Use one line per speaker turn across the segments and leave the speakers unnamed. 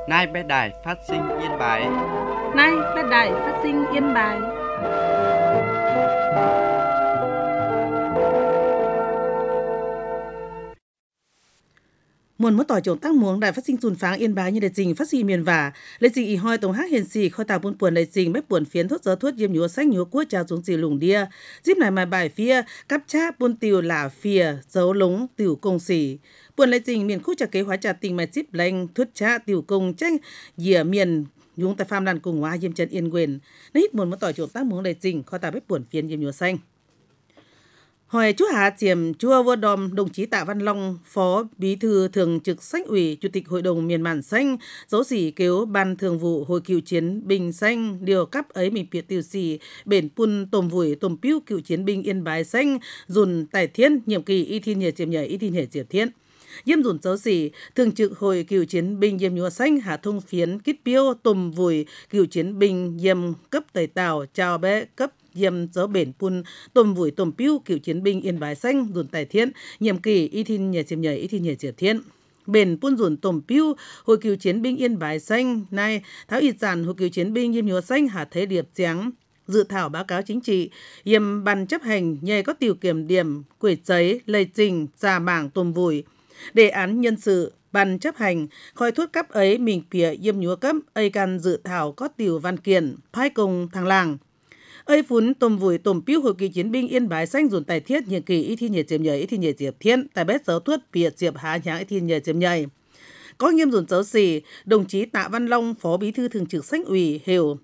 Nay bé đài phát sinh Yên Bái.
Nay bé đài phát sinh Yên Bái.
Muôn mất tỏi trồng tăng muống đài phát sinh dùn pháng Yên Bái như đề trình phát sinh miền vả lệ trình y hoi tổng hát hiền xì khoi tà buôn buồn lệ trình bách buồn phiến thuốc gió thuốc yếm nhúa sách nhúa cua trào xuống xì lùng đia díp này mà bài phía cắp cha buôn tiều là phìa dấu lúng tiểu công xì buồn lệ trình miền khu trà kế hóa trà tình mà díp lanh thuốc cha tiểu công tranh dìa miền nhúng tại pham đàn cùng hóa yếm chân yên quyền nít muôn mất tỏi trồng tăng muống lệ trình khoi tà bách buồn phiến yếm nhúa xanh. Hỏi chú Hà Chiềm, chùa Vô Đom, đồng chí Tạ Văn Long, Phó Bí thư Thường trực Xanh ủy, Chủ tịch Hội đồng Miền Màn Xanh, dấu sĩ kêu Ban Thường vụ Hội cựu chiến binh Xanh, điều cấp ấy mình biệt tiêu sĩ, bền pun tôm vùi tôm piu cựu chiến binh Yên Bái Xanh, dùn tài thiên, nhiệm kỳ y thiên nhờ chiếm nhờ y thiên nhờ chiếm thiên. Diêm dùn dấu sĩ, Thường trực Hội cựu chiến binh Diêm nhúa xanh, Hà Thông Phiến, Kít Piêu, tôm vùi cựu chiến binh Diêm cấp tẩy tàu, chào bé cấp Diêm dấu bền pun tôm vùi tôm piu cựu chiến binh Yên Bái Xanh dùn tài thiên nhiệm kỳ y thiên nhờ chiếm nhờ y thiên nhờ chiếm thiên bền pun dùn tôm piu Hội cựu chiến binh Yên Bái Xanh nay tháo y giản Hội cựu chiến binh Diêm nhúa xanh Hà Thế Điệp trắng dự thảo báo cáo chính trị yêm ban chấp hành nhờ có tiểu kiểm điểm quỷ giấy lây trình giả mảng tôm vùi đề án nhân sự ban chấp hành khoi thuốc cấp ấy mình phía yêm nhúa cấp ấy can dự thảo có tiểu văn kiện phái cùng thằng làng ấy phún tôm vùi tôm piu Hội cựu chiến binh Yên Bái Xanh dùn tài thiết nhiệm kỳ y thi nhờ chiếm nhờ y thi nhờ chiếm thiên tại bét giáo thuất biệt diệp há nháng y thi nhờ chiếm nhờ có nghiêm dùn dấu xì đồng chí Tạ Văn Long Phó Bí thư Thường trực Xanh ủy hiểu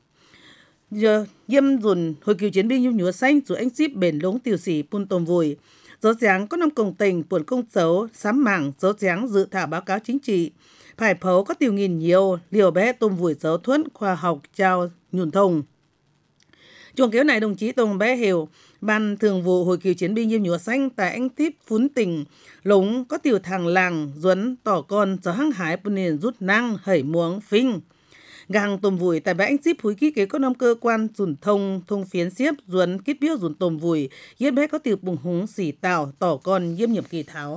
nghiêm dùn Hội cựu chiến binh Diêm nhúa xanh dù anh ship bền lống tiểu sĩ pun tôm vùi dấu dáng có năm công tình buồn công dấu sám mảng dấu dáng dự thảo báo cáo chính trị phải phấu có tiểu nghìn nhiều liều bé tôm vùi dấu thuẫn khoa học trao nhùn thông. Chuồng kéo này đồng chí Tùng Bé Hiểu, Ban Thường vụ Hội cựu chiến binh Diêm nhúa xanh tại anh tiếp phún tỉnh lống có tiểu thằng làng duấn tỏ con cho hăng hải bùn nền rút năng hẩy muống phinh. Gang tôm vùi tại bãi anh ship húi ký kế có năm cơ quan dùn thông phiến xiếp duấn kít biếu dùn tôm vùi yết bé có tiểu bùng húng xỉ tạo tỏ con yếm nhiệm kỳ tháo.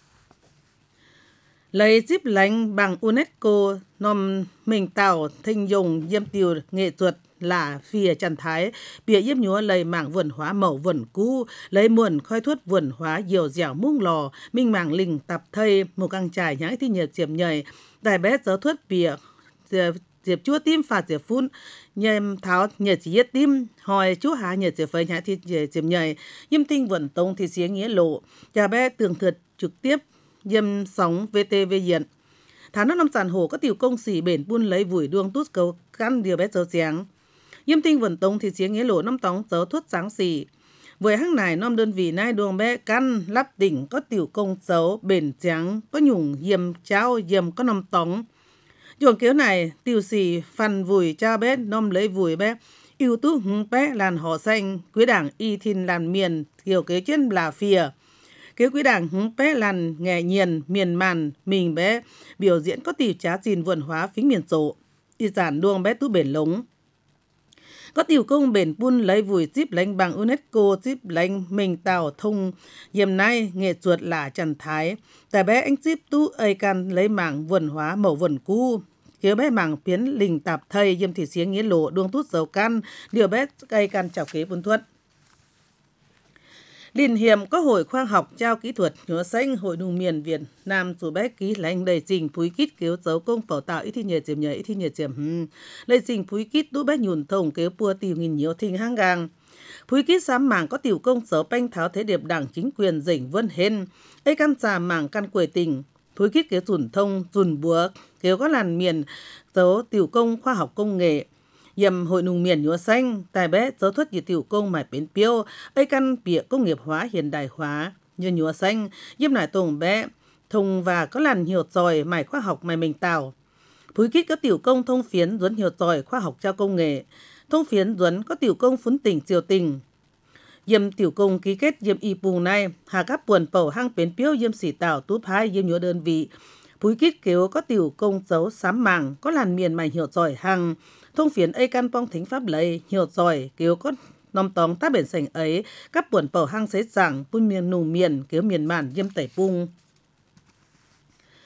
Lấy ship lánh bằng UNESCO nòm mình tạo thanh dùng yếm tiểu nghệ thuật là phìa trần thái bìa yếp nhúa lấy mảng vườn hóa mẫu vườn cũ lấy muộn khoi thuất vườn hóa dìu dẻo muông lò minh mảng lình tập thây một căng trải nhãi thi nhiệt diệp nhầy đại bé giáo thuất bìa diệp chua tim phạt diệp phun nhầm tháo nhiệt chỉ yết tim hỏi chú há nhiệt diệp phơi nhãi thi diệp nhầy yêm tinh vườn tông thì xía nghĩa lộ nhà bé tường thuật trực tiếp yêm sóng VTV diện tháng năm sản hổ có tiểu công xỉ bền buôn lấy vùi đuông tút cầu căn điều bé dấu giáng yêm tinh vườn tông thì xía nghĩa lộ năm tóng dấu thuốc sáng xỉ với hăng này năm đơn vị nai đuông bé căn lắp đỉnh có tiểu công dấu bền trắng có nhung yêm cháo yêm có năm tóng chuồng kéo này tiểu xỉ phần vùi cha bé năm lấy vùi bé ưu tú hứng bé làn họ xanh quý đảng y thìn làn miền kiểu kế chân là phìa kế quý đảng hứng bé làn nghề nhiền miền màn mình bé biểu diễn có tiểu trá gìn vườn hóa phính miền sổ y giản đuông bé tú bền lống có tiểu công bền pun lấy vùi ship lánh bằng UNESCO ship lánh mình tạo thông yếm nay nghệ thuật là trần thái tại bé anh ship tú ấy can lấy mảng vườn hóa mẫu vườn cũ kéo bé mảng phiến lình tạp thầy yếm thị xiếng nghĩa lộ đuông tút dầu can điều bé cây can chào kế buôn thuận Liên hiệp có hội khoa học trao kỹ thuật nhúa xanh Hội nông miền Việt Nam dù bé ký lãnh đầy trình phúi kít kéo dấu công phẩu tạo ít thi nhờ chiếm nhờ ít thi nhờ chiếm đầy trình phúi kít đu bé nhùn thông kéo pua tiểu nghìn nhiều thình hang gang phúi kít sám mảng có tiểu công dấu banh tháo thế điệp đảng chính quyền dỉnh vân hên ấy căn xà mảng căn quầy tỉnh phúi kít kéo dùn thông dùn búa kéo có làn miền dấu tiểu công khoa học công nghệ yểm Hội nông miền nhúa xanh tài bé giáo thuật như tiểu công mải bến piêu ấy căn bịa công nghiệp hóa hiện đại hóa như nhúa xanh yểm nải tùng bé thùng và có làn hiểu giỏi mải khoa học mải mình tạo phúi kít có tiểu công thông phiến duấn hiểu giỏi khoa học trao công nghệ thông phiến duấn có tiểu công phún tỉnh triều tình yểm tiểu công ký kết yểm y pù này hà các buồn pẩu hang bến piêu yểm xỉ tạo túp hai yểm nhúa đơn vị phúi kít kéo có tiểu công dấu sám mảng có làn miền mải hiểu giỏi hàng thông phiến ấy căn phong thính pháp lấy hiểu giỏi kéo có nòng tóng tác biển sành ấy các buồn bầu hang xế giảng bún miền nù miền kéo miền màn yêm tẩy pung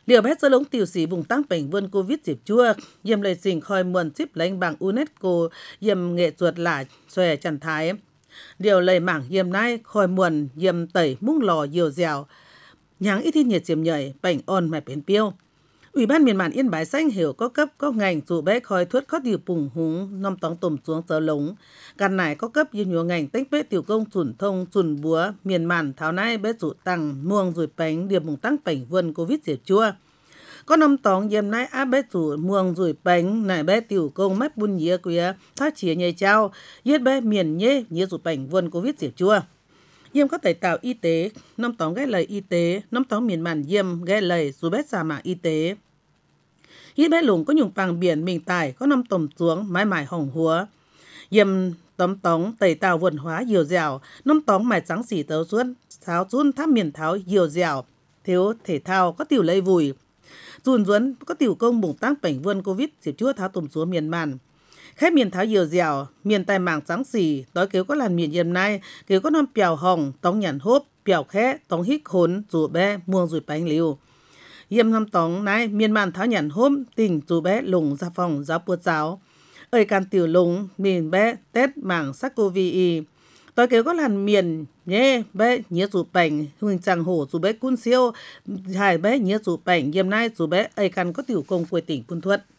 Liều bé sơ lống tiểu sĩ vùng tăng bệnh vươn Covid dịp chua, yếm lời trình khoi muôn chip lãnh bằng UNESCO yếm nghệ thuật là xòe trần thái. Điều lời mảng yếm nai khoi muôn yếm tẩy mung lò dìu dẻo, nháng ít nhiệt diệm nhảy, bệnh ôn mạch bến piêu. Ủy ban miền mạn Yên Bái xanh hiểu có cấp có ngành dù bé khoi thuất khó điều bùng húng năm tóng tùm xuống sơ lống. Căn này có cấp yên nhúa ngành tách bế tiểu công chuẩn thông chuẩn búa miền mạn tháo nai bế dụ tăng muông rồi bánh điểm bùng tăng bệnh vươn Covid dịp chua. Có năm tóng yếm nai áp bé chủ muông rồi bánh này bé tiểu công mách bún nhía quía thác chía nhây trao yết bé miền nhê nhía rồi bánh vươn Covid dịp chua. Yếm có thể tạo y tế, năm tóng ghé lời y tế, năm tóng miền mạn yếm ghé lời dù bé xa mạng y tế. Yết bé lùng có nhung bằng biển mình tài có năm tòm xuống mái mải hồng húa. Yếm tóm tóng tẩy tạo vườn hóa dìu dẻo, năm tóng mải trắng xỉ tấu xuân, tháo chun tháp miền tháo dìu dẻo, thiếu thể thao có tiểu lây vùi. Dùn duấn có tiểu công bùng tăng bệnh vươn Covid dịp chua tháo tùm xuống miền màn. Khép miền tháo dìu dẻo, miền tài mảng trắng xỉ, đói kéo có làn miền yếm nai, kéo có năm bèo hồng, tóng nhàn hốp, bèo khẽ, tóng hít khốn, dù bé, muông rùi bánh liu. Yếm năm tóng nai, miền màn tháo nhàn hốp, tình dù bé lùng ra phòng giáo bột giáo. Ơi can tiểu lùng, miền bé, tết mảng sắc cô vi đói kéo có làn miền nhé bé nhớ dù bánh, hương chẳng hổ dù bé cun siêu, hai bé nhớ dù bánh, yếm nai dù bé, ơi can có tiểu công quê tỉnh Buôn Thuận.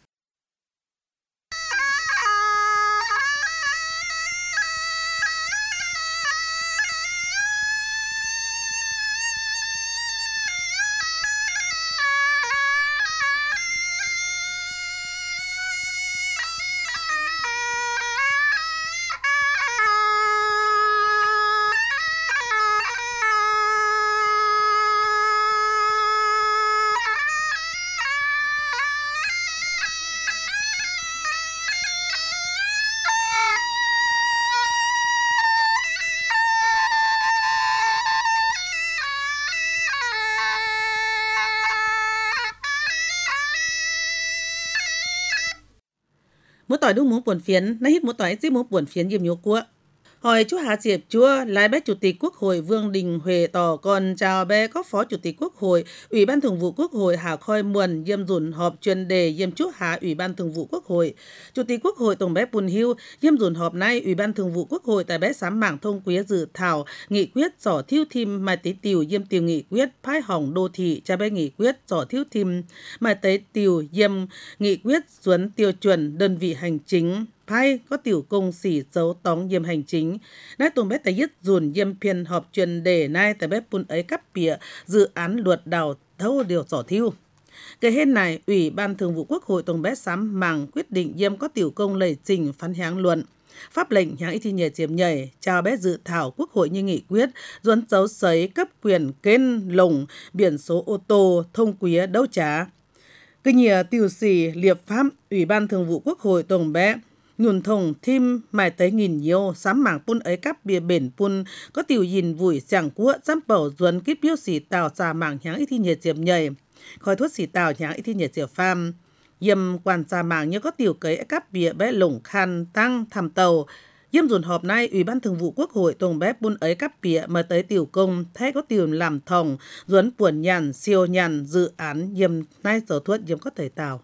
Mỗi tỏi đúng muốn buồn phiến, nay hít mỗi tỏi xí muốn buồn phiến yếm nhố cua. Hỏi chú Hà Diệp Chúa, lái bé Chủ tịch Quốc hội Vương Đình Huệ tỏ còn chào bé có Phó Chủ tịch Quốc hội, Ủy ban Thường vụ Quốc hội Hà Khoi Muồn yếm dùn họp chuyên đề yếm chú Hà Ủy ban Thường vụ Quốc hội. Chủ tịch Quốc hội Tổng bé Bùn Hiu yếm dùn họp nay Ủy ban Thường vụ Quốc hội tại bé sám mảng thông quía dự thảo nghị quyết sỏ thiêu thim mai tế tiều yếm tiều nghị quyết phái hỏng đô thị cha bé nghị quyết sỏ thiêu thim mai tế tiều yếm nghị quyết xuân tiêu chuẩn đơn vị hành chính phai có tiểu công xỉ dấu tóng yếm hành chính. Nái tùng bé tại yết dùn yếm phiên họp chuyên đề nay tại bé bún ấy cắp bịa dự án luật đào thâu điều sỏ thiêu. Cái hên này, Ủy ban Thường vụ Quốc hội tùng bé sám mảng quyết định yếm có tiểu công lầy trình phán háng luận. Pháp lệnh háng ít thi nhờ chiếm nhảy, chào bé dự thảo Quốc hội như nghị quyết, duấn dấu sấy cấp quyền kênh lồng biển số ô tô thông quía đấu trá. Cái nhờ tiểu sĩ liệp pháp Ủy ban Thường vụ Quốc hội tùng bé nhuần thông thêm mài tới nghìn nhiều sám mảng pun ấy cắp bìa bền pun có tiểu nhìn vùi sảng cua giám bảo duấn kít biếu xỉ tàu xà mảng háng ít thi nhờ chiếm nhảy. Khói thuốc xỉ tàu háng ít thi nhờ chiếm pham. Yếm quan xà mảng như có tiểu cấy cắp bìa bé lủng khăn tăng thầm tàu. Yếm dùn họp nay Ủy ban Thường vụ Quốc hội tùng bé bún ấy cắp bịa mà tới tiểu công thay có tiểu làm thòng duấn buồn nhàn siêu nhàn dự án yếm nay sở thuất yếm có thể tàu.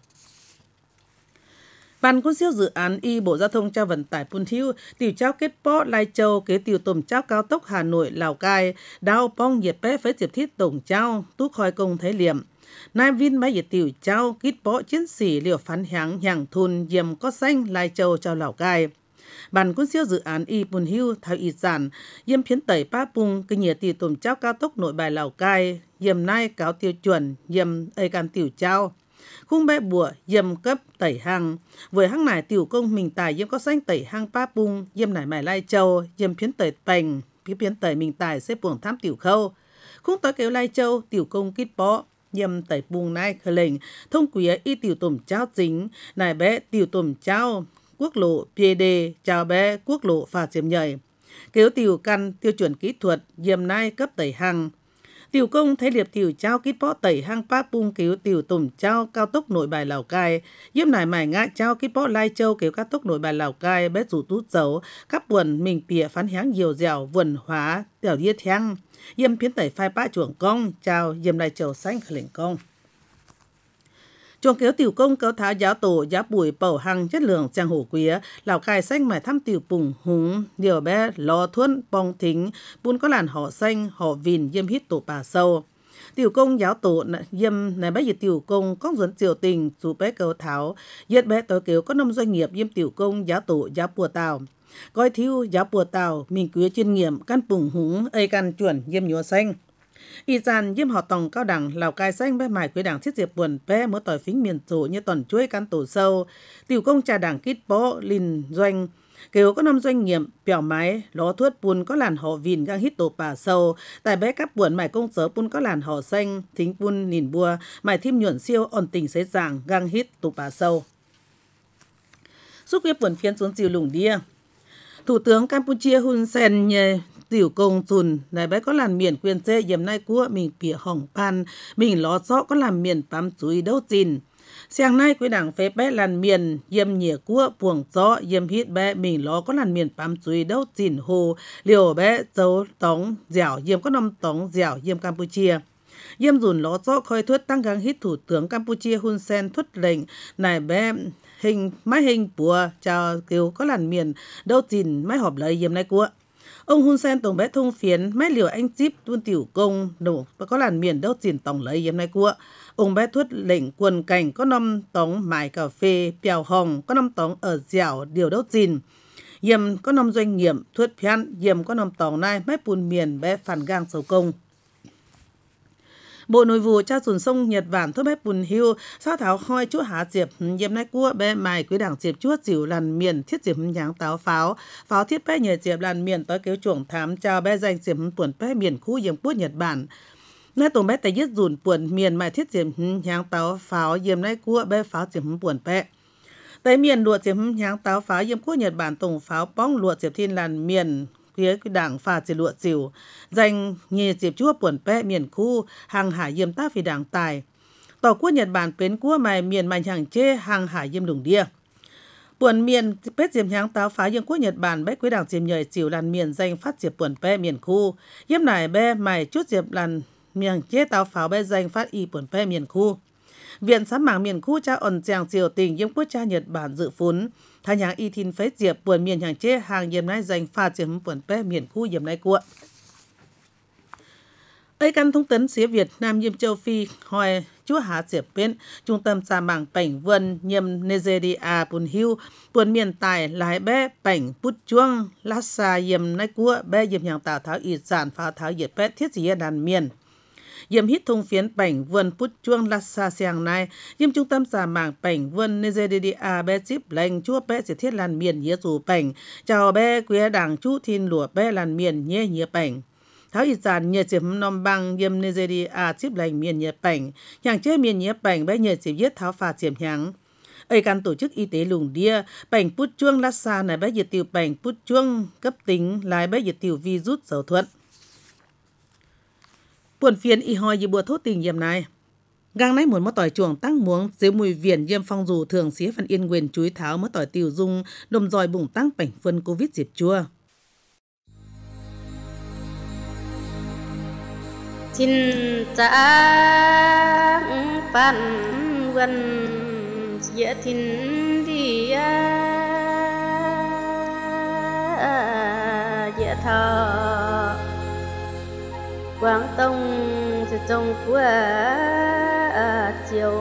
Ban quân siêu dự án y Bộ Giao thông trao vận tải Pun Thiu tiểu trao kết bó Lai Châu kế tiểu tùm trao cao tốc Hà Nội Lào Cai đao bong nhiệt bé phế diệp thiết tổng trao tú khoi công thấy liệm. Nai Vin máy nhiệt tiểu trao kết bó chiến sĩ liều phán háng hàng thun yếm có xanh Lai Châu trao Lào Cai. Ban quân siêu dự án y Pun Hiu thao y sản yếm phiến tẩy pa pung cái nhiệt tiểu tùm trao cao tốc Nội Bài Lào Cai yếm nai cáo tiêu chuẩn yếm ây can tiểu trao. Khung bé bùa yếm cấp tẩy hang với hang nải tiểu công mình tài yếm có xanh tẩy hang pa pung yếm nải mải Lai Châu yếm phiến tẩy bành phiến tẩy mình tài xếp buồng thám tiểu khâu khung tới kéo Lai Châu tiểu công kít bó yếm tẩy bung nai khờ lệnh thông quía y tiểu tùm trao chính nải bé tiểu tùm trao quốc lộ PD chào bé quốc lộ phà chiếm nhảy kéo tiểu căn tiêu chuẩn kỹ thuật yếm nai cấp tẩy hang. Tiểu công thấy liệp tiểu trao kít bó tẩy hang pa pung cứu tiểu tùm trao cao tốc Nội Bài Lào Cai yếm nải mải ngã trao kít bó Lai Châu kéo cao tốc Nội Bài Lào Cai bé rủ tút dấu các buồn mình pìa phán háng nhiều dẻo vườn hóa tiểu điết hang yếm phiến tẩy phai pa chuồng công trao yếm Lai Châu xanh khởi lệnh công. Chuồng kéo tiểu công kéo tháo giáo tổ giáo bùi bầu hăng chất lượng trang hổ quía, Lào Cai xanh mải thăm tiểu bùng húng, điều bé lò thuân bong thính, bún có làn họ xanh, họ vìn diêm hít tổ bà sâu. Tiểu công giáo tổ diêm này bé dịch tiểu công có dẫn triều tình dù bé kéo tháo, giết bé tối kéo có nông doanh nghiệp diêm tiểu công giáo tổ giáo bùa tàu. Gói thiếu giáo bùa tàu, mình quý chuyên nghiệm, căn bùng húng, ây căn chuẩn diêm nhúa xanh. Y dàn diêm họ tòng cao đẳng Lào Cai xanh bé mải quý đảng thiết diệp buồn bé mỗi tỏi phính miền tổ như toàn chuối căn tổ sâu. Tiểu công trà đảng kít bó linh doanh. Kêu có 5 doanh nghiệp, bèo máy, ló thuốt bún có làn họ vìn gang hít tổ bà sâu. Tại bé cắp buồn mải công sở bún có làn họ xanh, thính bún nìn bùa, mải thím nhuận siêu ổn tình xế giảng gang hít tổ bà sâu. Xúc viết buồn phiên xuống chiều lùng đia. Thủ tướng Campuchia Hun Sen nhờ tiểu công chùn này bé có làm miền quyền dê dầm nay của mình bịa hỏng pan mình ló rõ có làm miền bám chuối đâu chìn sáng nay quý đảng phê bé làm miền dầm nhẹ của buồng gió dầm hít bé mình ló có làm miền bám chuối đâu chìn hồ liều bé dấu tống dẻo dầm có năm tống dẻo dầm Campuchia dầm dùn ló rõ khơi thuyết tăng gang hít thủ tướng Campuchia Hun Sen thuyết lệnh này bé hình máy hình bùa chào kêu có làm miền đâu chìn máy họp lấy dầm nay của ông Hun Sen tổng bé thông phiến mấy liều anh chip tuôn tiểu công nổ có làn miền đâu chìn tổng lấy hôm nay của ông bé thuyết lệnh quần cảnh có 5 tống mải cà phê bèo hồng có 5 tống ở dẻo điều đâu chìn yếm có 5 doanh nghiệp thuyết phiến yếm có 5 tống này mấy bùn miền bé phản gang sầu công. Bộ Nội vụ cha sùn sông Nhật Bản thốt bé bùn hiu sao tháo khoi chúa há diệp dìm nay cua bé mài quý đảng diệp chúa chịu làn miền thiết diệp nháng táo pháo thiết bé nhờ diệp làn miền tới kéo chuồng thám chào bé danh diệp buồn bé miền khu dìm quốc Nhật Bản nay tổng bé tay giết dùn buồn miền mài thiết diệp nháng táo pháo dìm nay cua bé pháo diệp buồn bé tới miền lụa diệp nháng táo pháo dìm quốc Nhật Bản tổng pháo bóng lụa diệp thiên làn miền phía đảng phà chỉ lụa chiều dành nhì diệp chúa buồn bé miền khu hàng hải diêm ta vì đảng tài tàu quốc Nhật Bản bến của mài miền mài hàng chê hàng hải diêm lùng đia buồn miền bết diệp nháng táo phá diêm quốc Nhật Bản bé quý đảng diệp nhời chiều làn miền danh phát diệp buồn bé miền khu diêm nải bé mài chút diệp làn miền chê táo pháo bé danh phát y buồn bé miền khu Viện sám mảng miền khu cha ổn chàng triều tình diêm quốc cha Nhật Bản dự phún thay nhàng y thìn phế diệp buồn miền hàng chê hàng diêm nay danh pha diệp buồn bé miền khu diêm nay của ấy căn thông tấn xía Việt Nam diêm châu Phi hỏi chúa há diệp bên trung tâm sa mảng Bảnh Vân nhâm Nigeria buồn hiu buồn miền tài lái bé Bảnh Bút Chuông Lhasa diêm nay của bé diêm nhàng tào tháo y sản phá tháo diệp bé thiết gì đàn miền Diêm hít thông phiến Bảnh Vân Bút Chuông Lhasa siang nay diêm trung tâm sa mảng Bảnh Vân Nigeria bé chip lệnh chúa bé sẽ thiết làn miền nhía dù Bảnh chào bé quý đảng chú thiên lụa bé làn miền nhé nhía Bảnh tháo y sản nhờ diệp nòm băng diêm Nigeria chip lệnh miền nhía Bảnh nhàng chế miền nhía Bảnh bé nhờ diệp giết tháo phá diệp nháng ấy căn tổ chức y tế lùng đia Bảnh Bút Chuông Lhasa này bé diệt tiểu Bảnh Bút Chuông cấp tính lái bé diệt tiểu virus dầu thuận buồn phiền y hoi như bùa thốt tình dìm này gang nãy muốn mất tỏi chuồng tăng muống dưới mùi viền diêm phong dù thường xía phần yên quyền chuối tháo mất tỏi tiểu dung đồm dòi bùng tăng Bảnh Vân Covid diệp chua
Xin trang Phan Vân dễ thìn đi dễ thọ Quảng Tông sẽ trông của chiều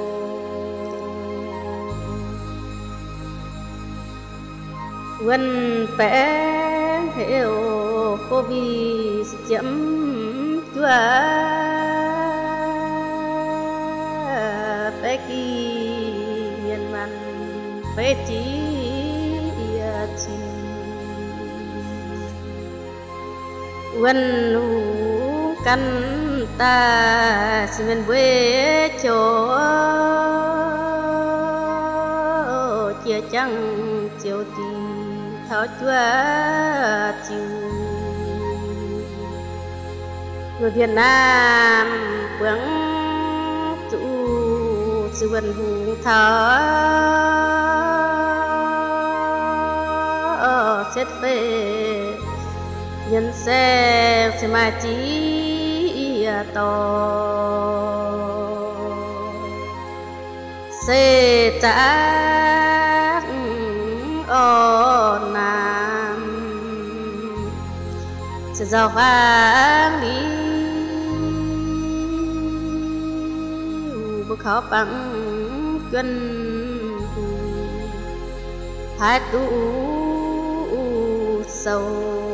Vân bé hiểu Covid chấm chúa bé kỳ miền man bé chỉ Vân căn ta xin bên quê chỗ chia trăng chiều tì tháo chúa chiều người Việt Nam quảng trụ sự vần hùng tháo xét phê nhân xe mai chỉ to sẽ chắc ở nam sẽ giàu vang đi bức khó bằng chân hai tu sâu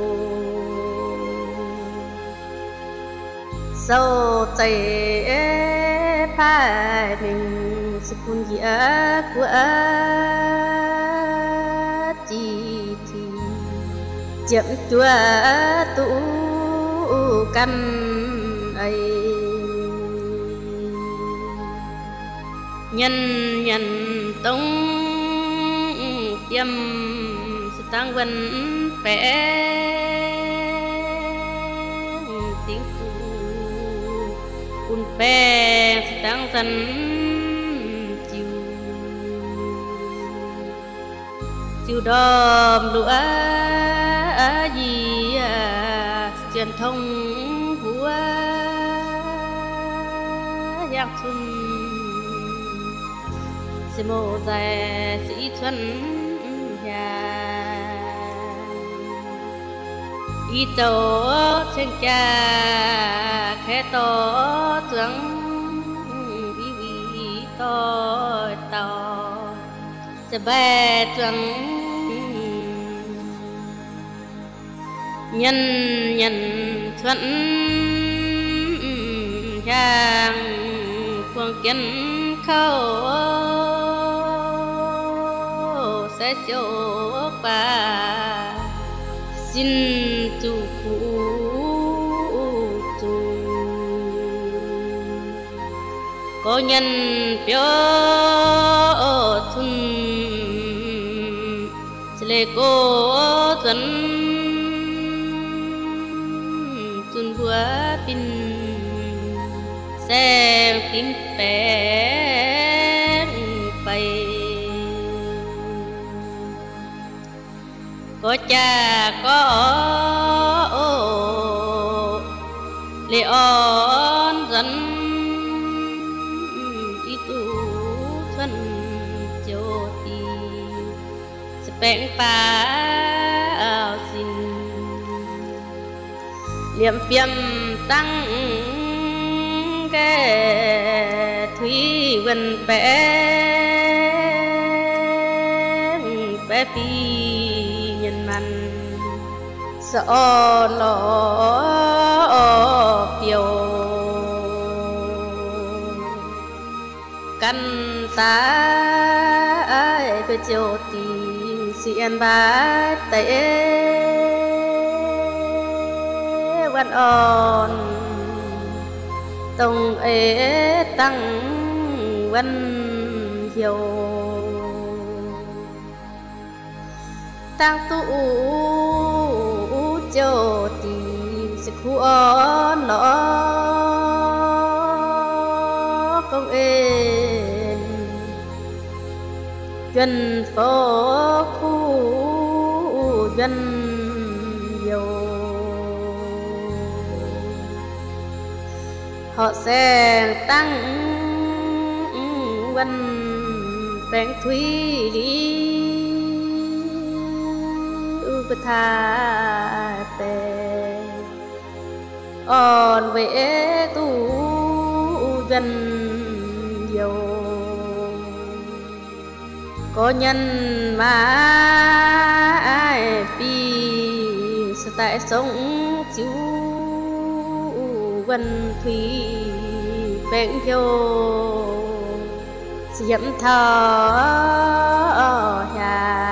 sâu tay phải mình sự cuốn dĩa của chi thì chậm chúa tu căn ấy nhân nhân tông yếm sự tăng vấn vẽ tiếng phù un pe sự tăng dân chiều chiều đom lúa gì truyền thông của giang xuân sẽ mô dài sĩ xuân nhà ý châu trên cha khẽ to tướng ý to to sẽ bè tướng nhân nhân thuận hàng phương kiến khâu sẽ chỗ bà xin chủ cụ chủ có nhân phiếu thun sẽ lệ cô dẫn tuần búa pin xem kín bé bay có cha có lệ on dẫn đi tu xuân chiều thì sẽ bén phá xin liệm phiêm tăng cái thủy vân bé phi nhân man sợ lo phiêu căn ta về chiều tìm xiên ba tệ văn on tông ế tăng văn hiểu tăng tu châu tìm sự khu on nó công ên dân phố khu dân nhiều họ sẽ tăng văn bèn thủy đi u tha tề on về tu dân nhiều có nhân mà ai phi sẽ tại sống chú vân thủy bèn vô diễm thọ hàng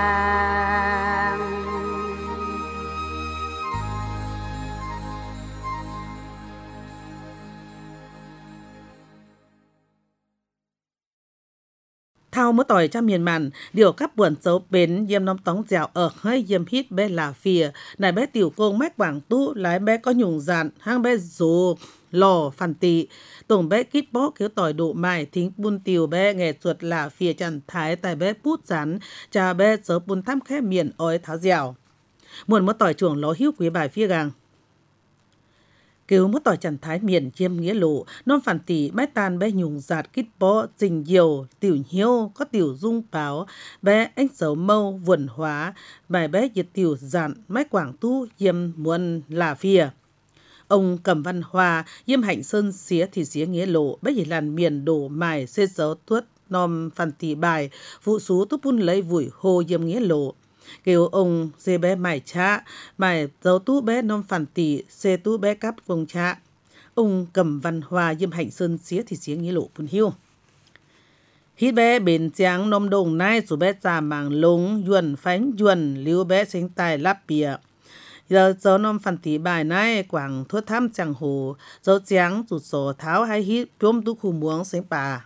thao mới tỏi cho miền màn điều các buồn dấu bến yếm nóm tóng dẻo ở hơi yếm hít bé là phìa này bé tiểu công mách quảng tu lái bé có nhung dạn hang bé rồ lò phản tị tổng bé kít bó kéo tỏi độ mài thính bun tiều bé nghề chuột là phìa chằn thái tài bé bút rán cha bé dấu bun thăm khẽ miền ói tháo dẻo muộn mới tỏi chuồng ló hiếu quý bài phìa gàng Kêu mất tỏi chẳng thái miền chiêm nghĩa lộ, non phản tỷ mái tan bé nhung giạt kít bó, trình diều, tiểu hiếu, có tiểu dung báo, bé ánh dấu mâu, vườn hóa, bài bé diệt tiểu dạn, mái quảng tu, diêm muôn là phìa. Ông Cầm Văn Hoa, diêm hạnh sơn xía thì xía nghĩa lộ, bé gì làn miền đổ mài, xê dấu tuất, nom phản tỷ bài, phụ xú túc bún lấy vùi hô diêm nghĩa lộ. Kêu ông xê bé mải cha, mải dấu tú bé nom phản tỷ, xê tú bé cắp vùng cha. Ông Cầm Văn Hoa diêm hạnh sơn xía thì xía nghĩa lộ bún hiu. Hít bé bền tráng nom đồng nai dù bé trà mảng lúng, yuan phánh yuan, liu bé sinh tài lắp bìa. Giờ dấu nom phản tỷ bài này quảng thuốc thăm chẳng hồ, dấu tráng dù sổ tháo hay hít chôm tú khu muống sinh bà.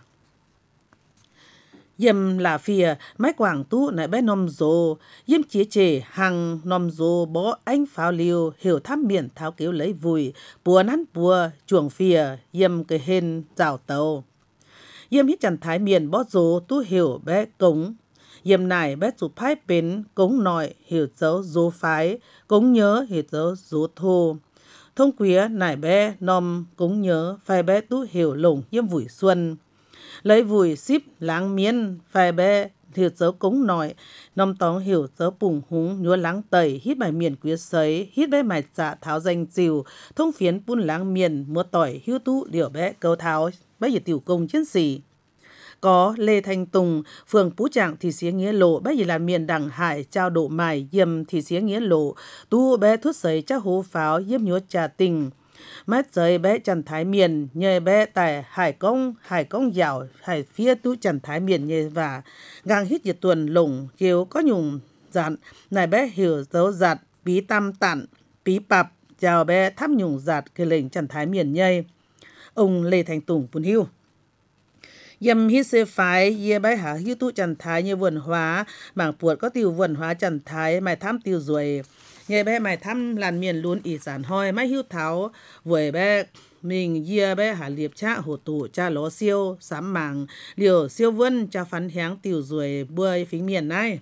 Yếm là phìa, mái quảng tú nãy bé nôm dô, yếm chia chê hằng nôm dô bó ánh pháo liêu, hiểu thăm miền tháo kéo lấy vùi, bùa nắn bùa, chuồng phìa, yếm cái hên rào tàu. Yếm hít chẳng thái miền bó dô tú hiểu bé cống, yếm này bé chủ phái bến, cống nội, hiểu dấu dô phái, cống nhớ, hiểu dấu dô thô. Thông quía nãy bé nôm cống nhớ, phải bé tú hiểu lồng yếm vùi xuân. Lấy vùi xíp láng miên, phải bé hiểu dấu cống nội, nông tóng hiểu dấu bùng húng, nhúa láng tẩy, hít bài miền quyế sấy, hít bé mài dạ tháo danh chiều, thông phiến bún láng miền, mua tỏi, hiếu tú, điểu bé câu tháo, bé gì tiểu công chiến sĩ. Có Lê Thanh Tùng, phường Phú Trạng thì xía nghĩa lộ, bé gì là miền đằng hải, trao độ mài, yếm thì xía nghĩa lộ, tu bé thuốc sấy chắc hố pháo, yếm nhúa trà tình. Mát giới bé Trần Thái Miền, nhờ bé tại Hải Công dạo, Hải phía tú Trần Thái Miền nhờ và ngang hít nhiệt tuần lủng, kêu có nhùng dặn, này bé hiểu dấu giặt, bí tam tặn, bí bạp, chào bé thắp nhùng giặt, cái lệnh Trần Thái Miền nhây. Ông Lê Thành Tùng bún hiu. Yếm hít xê phái, yê bé hả hiu tú Trần Thái như vườn hóa, mảng puột có tiêu vườn hóa Trần Thái, mày thăm tiêu ruồi. Nghe bé mày thăm làn miền luôn ỉ sản hoi mái hiu tháo với bé mình dìa bé hả liệp cha hồ tủ cha ló siêu sám màng liều siêu vân cha phán háng tiểu ruồi bơi phính miền này.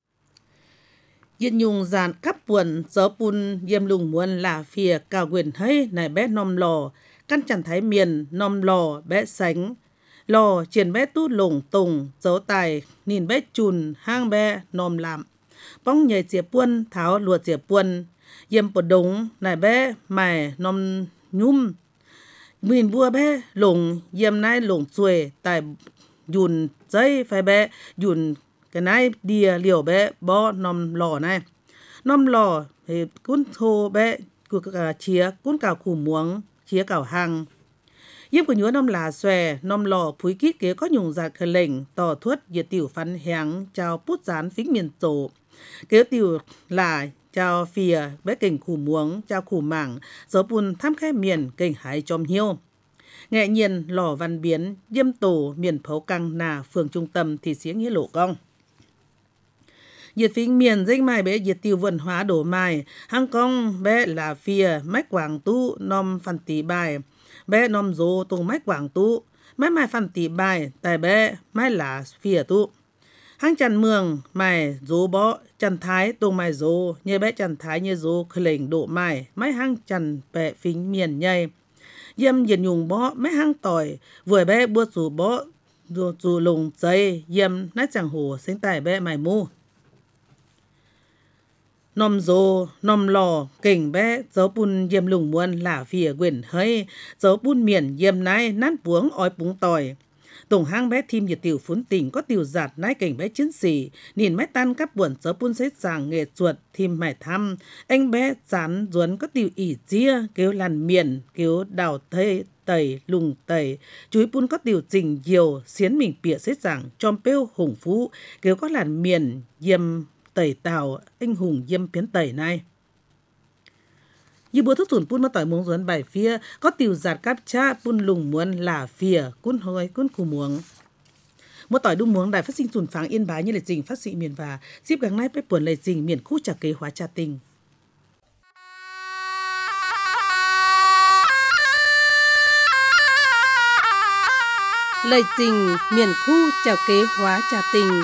Yên nhung dàn cắp buồn gió bùn yêm lùng muôn là phìa cào quyền hơi này bé nom lò căn chẳng thái miền nom lò bé sánh lò triển bé tút lủng tùng dấu tài nhìn bé chùn hang bé nom làm. Bóng nhảy chìa buôn, tháo lùa chìa buôn, yếm bột đống, nài bé, mài, nôm nhúm. Mình bùa bé, lồng, yếm nai lồng chuối, tại dùn giấy, phải bé, dùn cái nai đìa liều bé, bó nôm lò này. Nôm lò, thì cún thô bé, chía, cún cào củ muống, chía cào hàng. Yếm của nhúa nôm là xòe, nôm lò phúi kít kế có nhung giạc khờ lệnh, tỏ thuất, diệt tiểu phán hẹng, chào bút rán phính miền tổ. Kéo tiểu là chào phìa bé kênh khủ muống, chào khủ mảng, dấu bùn thăm khai miền kênh hải chom hiêu. Nghệ nhiên lò văn biến, diêm tổ miền phấu căng nà phường trung tâm thì xía nghĩa lộ cong. Diệt phính miền danh mai bé diệt tiêu vườn hóa đổ mai, hang cong bé là phìa, mách quảng tu, nom phản tỷ bài, bé nom dô tung mách quảng tu, mách mai phản tỷ bài, tại bé mách là phìa tu. Hang Trần Mường, mài, dô bó, Trần Thái, tông mài dô, nhờ bé Trần Thái như dô, khởi lệnh độ mài, mấy hang Trần bẹ phính miền nhây. Yêm diệt nhung bó, mấy hang tỏi, vừa bé bua dù bó, dù lùng dây, yêm nát chẳng hồ, sinh tài bé mài mu. Nòm dô, nòm lò, kỉnh bé, dấu bùn yêm lùng muôn là phìa quyển hơi, dấu bùn miền yêm nái, nát buống, ói búng tỏi. Tổng hang bé thim nhiệt tiểu phún tỉnh có tiểu giạt nái cảnh bé chiến sĩ, nhìn mái tan cắp buồn dấu bùn xếp giảng nghệ chuột thim mải thăm. Anh bé chán ruốn có tiểu ỉ chia, kêu làn miền, kêu đào thây, tẩy, lùng tẩy. Chúi bùn có tiểu trình diều, xiến mình bịa xếp giảng, tròm bêu hùng phú, kêu có làn miền, yêm tẩy tàu, anh hùng yêm phiến tẩy này. Như bữa thức sủn bún mà tỏi muống ruốn bài phía, có tiểu giạt cáp cha bún lùng muôn là phìa, cún hôi, cún củ muống. Một tỏi đung muống đài phát sinh sủn pháng Yên Bái như lệ trình phát sĩ miền và, dịp gắng nay bếp buồn lệ trình miền khu trà kế hóa trà tình. Lệ trình miền khu trà kế hóa trà tình.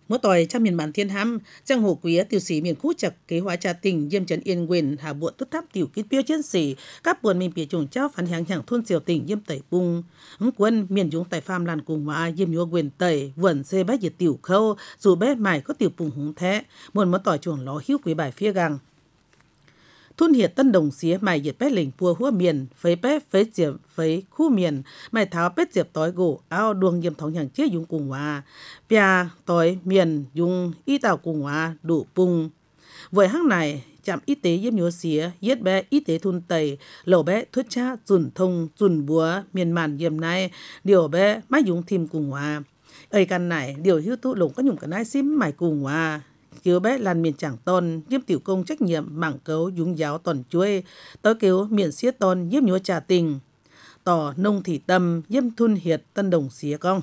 Mỗi tỏi trong miền bản thiên hăm, trang hồ quý tiểu sĩ miền khu chặt kế hóa trà tình diêm trấn yên quyền hà buộn tốt tháp tiểu kít tiêu chiến sĩ các buồn miền bìa trùng trao phản hàng hàng thôn triều tỉnh diêm tẩy bung ứng quân miền dũng tại phàm làn cùng hóa diêm nhua quyền tẩy vườn xê bách diệt tiểu khâu dù bé mải có tiểu bùng húng thế buồn mỗi tỏi chuồng ló hiếu quý bài phía găng thun hiệt tân đồng xía mày diệt bé lỉnh pua hua miền phế bé phế diệp phế khu miền mày tháo bé diệp tối gỗ ao đuông diêm thống hàng chia dùng cùng hòa pia tối miền dùng y tàu cùng hòa đủ bung với hang này trạm y tế diêm nhúa xía yết bé y tế thun tây lẩu bé thuốc cha dùn thông dùn búa miền màn diêm này điều bé máy dùng thêm cùng hòa ấy căn này điều hữu tụ lủng có nhung cả nai xím mày cùng hòa cứu bé làn miền chẳng tôn diêm tiểu công trách nhiệm mảng cấu dúng giáo toàn chuối tới cứu miền xiết tôn diêm nhúa trà tình tỏ nông thị tâm diêm thun hiệt tân đồng xía công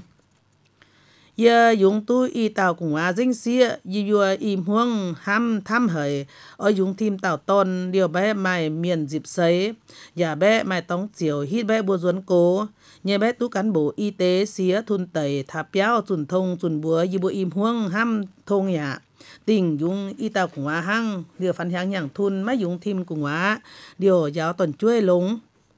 giờ dùng tu y tàu cùng hòa dinh xía vừa im huang ham tham hời ở dùng thêm tàu tôn điều bé mày miền dịp sấy nhà bé mày tống chiều hít bé bùa duấn cố nhà bé tu cán bộ y tế xía thun tẩy thả péo chuẩn thông chuẩn búa vừa im huang ham thông nhà tình dùng y tàu cùng hòa hăng điều phản hàng nhàng thun máy dùng thêm cùng hòa điều giáo toàn chuối lúng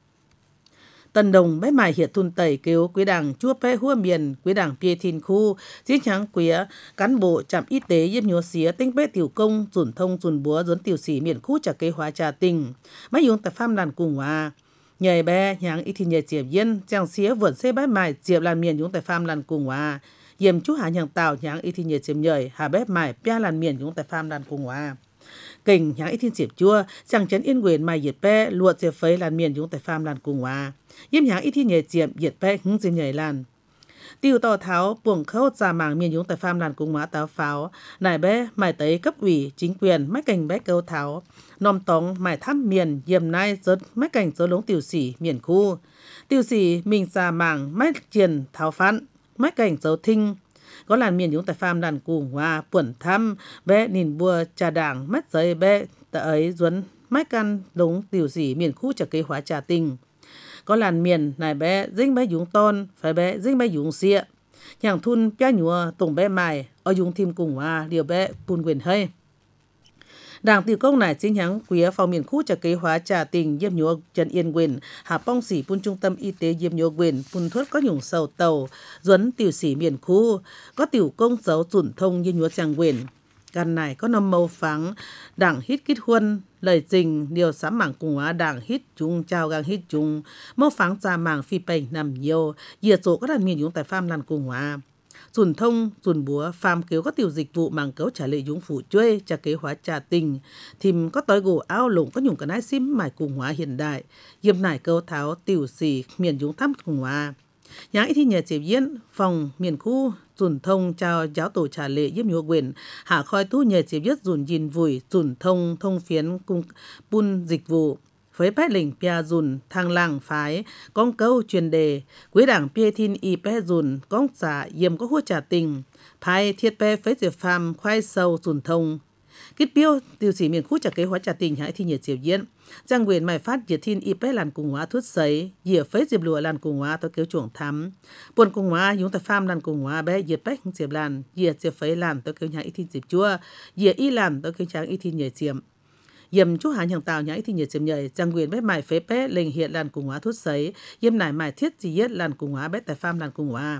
Tân đồng bé mài hiệt thun tẩy kêu quý đảng chua bé hua miền quý đảng pie thìn khu chiến tráng quý cán bộ trạm y tế diêm nhúa xía tinh bé tiểu công chuẩn thông chuẩn búa dẫn tiểu sĩ miền khu trả kế hóa trà tình máy dùng tại pham làn cùng hòa nhảy bé nháng y thìn nhảy diệp yên chàng xía vượn xe bé mài diệp làn miền dùng tại pham làn cùng hòa diêm chú hà nhàng tàu nháng y thìn nhảy diệp nhảy hà bé mài pia làn miền dùng tại pham làn cùng hòa kình nháng y thìn diệp chua chàng trấn yên quyền mài diệt bé luộc diệp phấy làn miền dùng tại pham làn cùng hòa yếm nháng ít thi nhẹ diệm diệt bé hứng diệm nhảy làn tiêu tỏ tháo buồng khâu trà mảng miền dũng tại pham làn cùng má táo pháo nải bé mải tới cấp ủy chính quyền mấy cành bé câu tháo nom tống mải thăm miền diệm nai rớt mấy cành rớt lống tiểu sĩ miền khu tiểu sĩ mình trà mảng mấy triền tháo phán mấy cành rớt thinh có làn miền dũng tại pham làn cùng hòa buồn thăm bé nhìn bùa trà đảng mất giấy bé tại ấy duấn mấy căn lống tiểu sĩ miền khu trả kế hóa trà tình có làn miền này bé dính bé dùng tôn phải bé dính bé dùng xịa nhàng thun pia nhúa tổng bé mài ở dùng thêm cùng hòa điều bé bùn quyền hơi đảng tiểu công này chính nháng quý phòng miền khu trả kế hóa trà tình diêm nhúa trần yên quyền hạ pong sĩ bùn trung tâm y tế diêm nhúa quyền bùn thuốc có nhung sầu tàu duấn tiểu sĩ miền khu có tiểu công dấu chuẩn thông diêm nhúa tràng quyền căn này có nằm màu phẳng đảng hít kít huân lời trình điều sám mảng cùng hóa đảng hít chung chào gang hít chung màu phẳng trà mảng phi bành nằm nhiều diệt số có đàn miền dũng tại pham làn cùng hóa chuẩn thông chuẩn búa pham kéo có tiểu dịch vụ mảng cấu trả lệ dũng phủ chuê trả kế hóa trà tình thìm có tối gỗ áo lủng có nhung cả nái xím mải cùng hóa hiện đại diêm nải câu tháo tiểu sĩ miền dũng thăm cùng hóa nháng ít thi nhà chế biến phòng miền khu dùn thông chào giáo tổ trả lệ giúp nhua quyền hạ khoi tu nhà chế biến dùn dìn vùi dùn thông thông phiến cung bun dịch vụ với bé lình pia dùn thang làng phái con câu truyền đề quý đảng pia thin y bé dùn con giả yếm có hua trả tình phái thiết bé phế diệp phàm khoai sâu dùn thông kít biêu tiêu sĩ miền khu trả kế hóa trả tình hãy thi nhiệt chế biến giang quyền mày phát diệt thiên y bé làn cùng hóa thuốc sấy dìa phế diệp lùa làn cùng hóa tôi kéo chuồng thắm buồn cùng hóa dùng tại pham làn cùng hóa bé diệt bé diệp làn dìa diệp phế làn tôi kéo nhà y thiên diệp chua dìa y làn tôi kéo tráng y thiên nhiệt diệm yếm chú hàn hàng tàu nhà y thiên nhiệt diệm nhảy giang quyền bé mày phế bé lệnh hiện làn cùng hóa thuốc sấy yếm nải mày thiết gì yết làn cùng hóa bé tại pham làn cùng hóa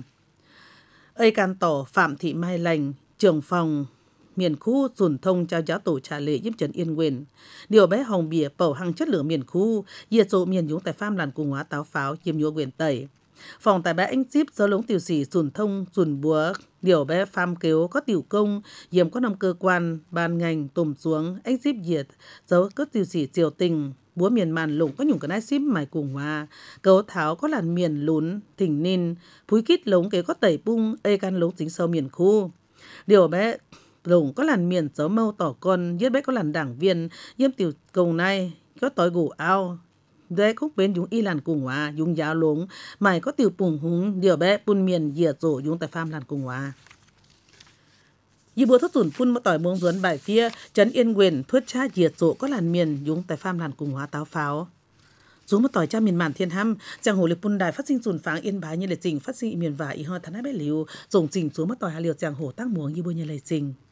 ơi can tổ phạm thị mai lành trưởng phòng miền khu dùn thông trao giáo tổ trả lệ giúp trần yên quyền điều bé hồng bìa bầu hăng chất lượng miền khu diệt số miền dũng tại pham làn cùng hóa táo pháo chiêm nhúa quyền tẩy phòng tại bé anh ship do lống tiểu sĩ dùn thông dùn búa điều bé pham kếu có tiểu công diệm có năm cơ quan ban ngành tùm xuống anh ship diệt dấu có tiểu sĩ triều tình búa miền màn lủng có nhung cái nái ship mài cùng hòa cấu tháo có làn miền lún thỉnh ninh phúi kít lống kế có tẩy bung ê can lống chính sâu miền khu điều bé lủng có làn miền dấu mâu tỏ con giết bé có làn đảng viên yếm tiểu công này có tối gù ao đấy cũng bên dùng y làn cùng hòa dùng giáo lống mày có tiểu bùng húng điều bé bun miền diệt rổ dùng tại pham làn cùng hòa y búa thốt tủn phun một tỏi muông duấn bài phía trấn yên quyền thuất cha diệt rổ có làn miền dùng tại pham làn cùng hòa táo pháo Dù một tỏi cha miền màn thiên hăm, chàng hồ liệp bùn đài phát sinh dùn pháng yên bái như lệ trình phát sinh miền và ý ho thán hai bé liu, dùng trình xuống một tỏi hà liều chàng hồ tác muống như bôi như lệ trình.